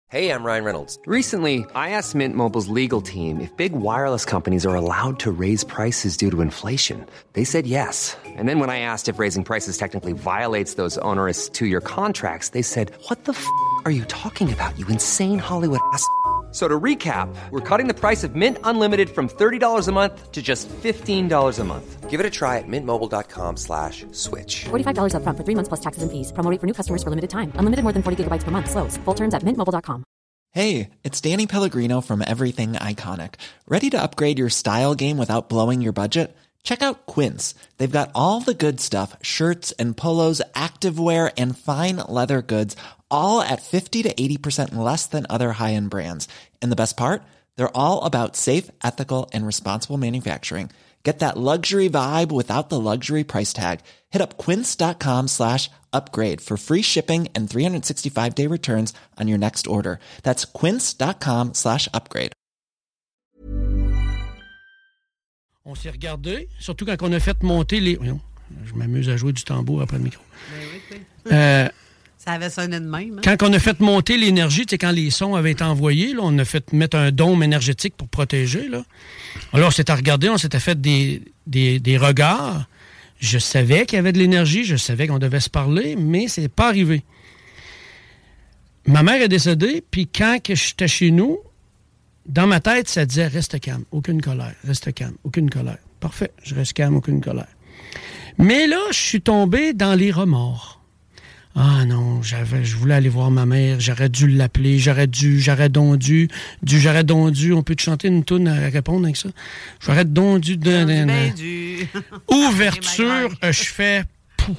Hey, I'm Ryan Reynolds. Recently, I asked Mint Mobile's legal team if big wireless companies are allowed to raise prices due to inflation. They said yes. And then when I asked if raising prices technically violates those onerous two-year contracts, they said, "What the f*** are you talking about, you insane Hollywood ass?" So to recap, we're cutting the price of Mint Unlimited from $30 a month to just $15 a month. Give it a try at mintmobile.com/switch. $45 up front for 3 months plus taxes and fees. Promo rate for new customers for limited time. Unlimited more than 40 gigabytes per month. Slows full terms at mintmobile.com. Hey, it's Danny Pellegrino from Everything Iconic. Ready to upgrade your style game without blowing your budget? Check out Quince. They've got all the good stuff, shirts and polos, activewear, and fine leather goods, all at 50 to 80% less than other high-end brands. And the best part? They're all about safe, ethical, and responsible manufacturing. Get that luxury vibe without the luxury price tag. Hit up quince.com/upgrade for free shipping and 365-day returns on your next order. That's quince.com/upgrade. On s'est regardé, surtout quand on a fait monter les... Non, je m'amuse à jouer du tambour après le micro. Ça avait sonné de même. Hein? Quand on a fait monter l'énergie, tu sais, quand les sons avaient été envoyés, là, on a fait mettre un dôme énergétique pour protéger. Là. Alors, on s'était regardé, on s'était fait des regards. Je savais qu'il y avait de l'énergie, je savais qu'on devait se parler, mais c'est pas arrivé. Ma mère est décédée, puis quand j'étais chez nous, dans ma tête, ça disait « Reste calme, aucune colère, reste calme, aucune colère. » Parfait, je reste calme, aucune colère. Mais là, je suis tombé dans les remords. Ah non, je voulais aller voir ma mère, j'aurais dû l'appeler, j'aurais donc dû, on peut te chanter une toune à répondre avec ça? J'aurais donc dû... Ouverture, je fais... Pouf,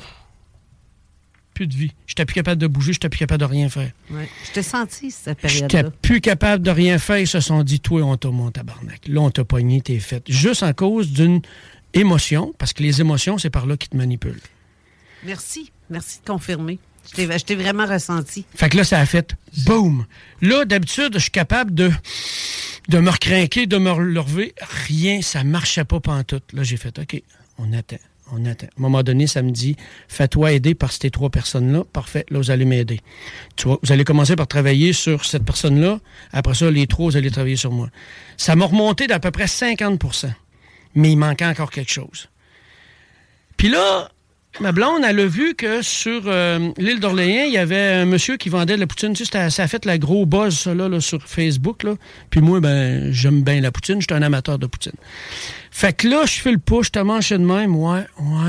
plus de vie. J'étais plus capable de bouger, j'étais plus capable de rien faire. Ouais. Je t'ai senti, cette période-là. J'étais plus capable de rien faire, ils se sont dit, toi, on t'a mon tabarnak. Là, on t'a pogné, t'es fait. Juste en cause d'une émotion, parce que les émotions, c'est par là qu'ils te manipulent. Merci de confirmer. Je t'ai vraiment ressenti. Fait que là, ça a fait boum. Là, d'habitude, je suis capable de me recrinquer, de me relever. Rien, ça marchait pas pantoute. Là, j'ai fait, OK, on attend. À un moment donné, ça me dit, fais-toi aider par ces 3 personnes-là. Parfait, là, vous allez m'aider. Tu vois, vous allez commencer par travailler sur cette personne-là. Après ça, les 3, vous allez travailler sur moi. Ça m'a remonté d'à peu près 50%. Mais il manquait encore quelque chose. Puis là, ma blonde, elle a vu que sur l'île d'Orléans, il y avait un monsieur qui vendait de la poutine. Tu sais, ça a fait la gros buzz, ça, là, sur Facebook. Là. Puis moi, ben, j'aime bien la poutine. Je suis un amateur de poutine. Fait que là, je fais le push, je te mange de même. Ouais,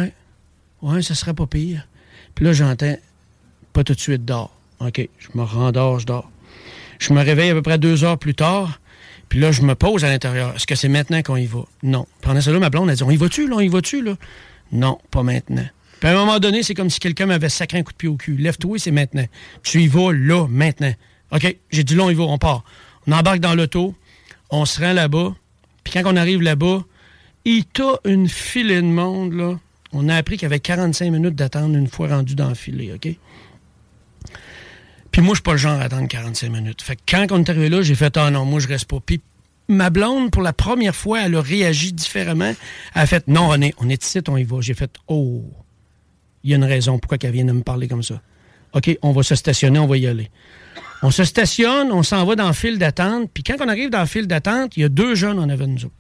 ça serait pas pire. Puis là, j'entends, pas tout de suite, dors. OK, je me rendors, je dors. Je me réveille à peu près 2 heures plus tard. Puis là, je me pose à l'intérieur. Est-ce que c'est maintenant qu'on y va? Non. Pendant ça, là, ma blonde, elle dit, on y va-tu, là? Non, pas maintenant. Puis à un moment donné, c'est comme si quelqu'un m'avait sacré un coup de pied au cul. Lève-toi, c'est maintenant. Tu y vas là, maintenant. OK, j'ai dit là, on y va, on part. On embarque dans l'auto, on se rend là-bas. Puis quand on arrive là-bas, il t'a une filée de monde, là. On a appris qu'il y avait 45 minutes d'attente une fois rendu dans le filet, OK? Puis moi, je suis pas le genre à attendre 45 minutes. Fait que quand on est arrivé là, j'ai fait « Ah non, moi, je reste pas. » Puis ma blonde, pour la première fois, elle a réagi différemment. Elle a fait « Non, René, on est ici, on y va. » J'ai fait « Oh, il y a une raison pourquoi elle vient de me parler comme ça. OK, on va se stationner, on va y aller. » On se stationne, on s'en va dans le fil d'attente. Puis quand on arrive dans le fil d'attente, il y a 2 jeunes en avant de nous autres.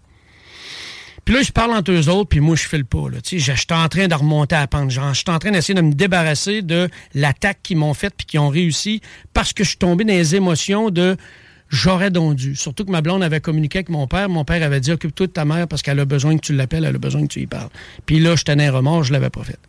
Puis là, je parle entre eux autres, puis moi, je file pas. Je suis en train de remonter à la pente. Je suis en train d'essayer de me débarrasser de l'attaque qu'ils m'ont faite puis qu'ils ont réussi parce que je suis tombé dans les émotions de « j'aurais donc dû ». Surtout que ma blonde avait communiqué avec mon père. Mon père avait dit « occupe-toi de ta mère parce qu'elle a besoin que tu l'appelles, elle a besoin que tu y parles ». Puis là, je tenais un remords, je l'avais pas fait.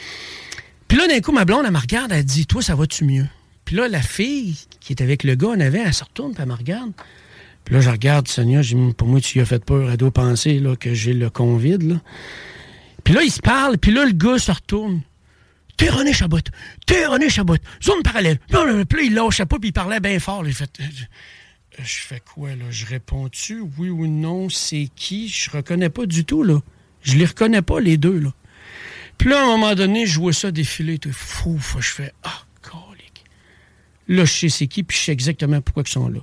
Puis là, d'un coup, ma blonde, elle me regarde, elle dit « toi, ça va-tu mieux ». Puis là, la fille qui est avec le gars en avant, elle se retourne puis elle me regarde. Puis là, je regarde Sonia, je dis, pour moi, tu y as fait peur. Elle doit penser là, que j'ai le COVID. Là. Puis là, il se parle, puis là, le gars se retourne. T'es René Chabot. Zone parallèle. Puis là, il lâchait pas, puis il parlait bien fort. Là. Je fais quoi, là? Je réponds-tu, oui ou non? C'est qui? Je reconnais pas du tout, là. Je les reconnais pas, les deux, là. Puis là, à un moment donné, je vois ça défiler. Tout fou. Je fais, colique. Là, je sais c'est qui, puis je sais exactement pourquoi ils sont là.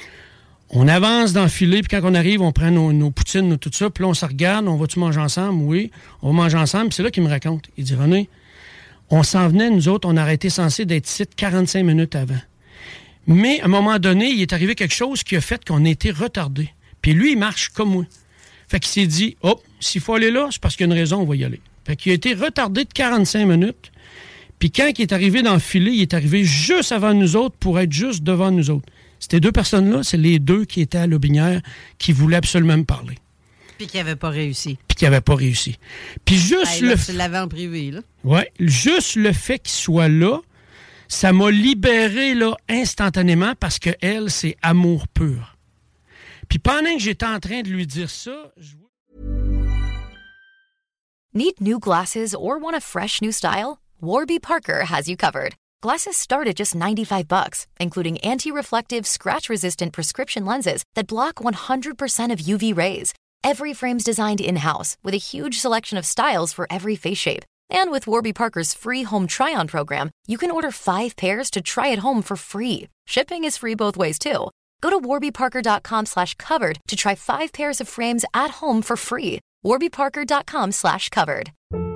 On avance dans le filet, puis quand on arrive, on prend nos poutines, tout ça, puis là, on se regarde, on va-tu manger ensemble? Oui, on va manger ensemble. Puis c'est là qu'il me raconte. Il dit, René, on s'en venait, nous autres, on aurait été censés d'être ici 45 minutes avant. Mais à un moment donné, il est arrivé quelque chose qui a fait qu'on a été retardé. Puis lui, il marche comme moi. Fait qu'il s'est dit, s'il faut aller là, c'est parce qu'il y a une raison, on va y aller. Fait qu'il a été retardé de 45 minutes. Puis quand il est arrivé dans le filet, il est arrivé juste avant nous autres pour être juste devant nous autres. Ces deux personnes-là, c'est les deux qui étaient à Lobinière qui voulaient absolument me parler. Puis qui n'avaient pas réussi. Puis juste tu l'avais en privé, là. Ouais, juste le fait qu'il soit là, ça m'a libéré là, instantanément parce que elle, c'est amour pur. Puis pendant que j'étais en train de lui dire ça, Need new glasses or want a fresh new style? Warby Parker has you covered. Glasses start at just $95, including anti-reflective, scratch-resistant prescription lenses that block 100% of UV rays. Every frame's designed in-house with a huge selection of styles for every face shape. And with Warby Parker's free home try-on program, you can order 5 pairs to try at home for free. Shipping is free both ways, too. Go to warbyparker.com/covered to try 5 pairs of frames at home for free. warbyparker.com/covered.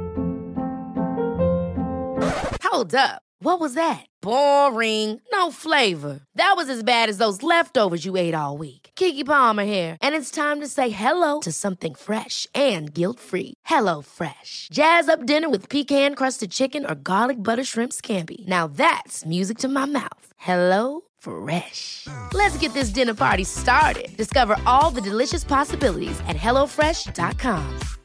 Hold up. What was that? Boring. No flavor. That was as bad as those leftovers you ate all week. Keke Palmer here, and it's time to say hello to something fresh and guilt-free. Hello Fresh. Jazz up dinner with pecan-crusted chicken or garlic butter shrimp scampi. Now that's music to my mouth. Hello Fresh. Let's get this dinner party started. Discover all the delicious possibilities at HelloFresh.com.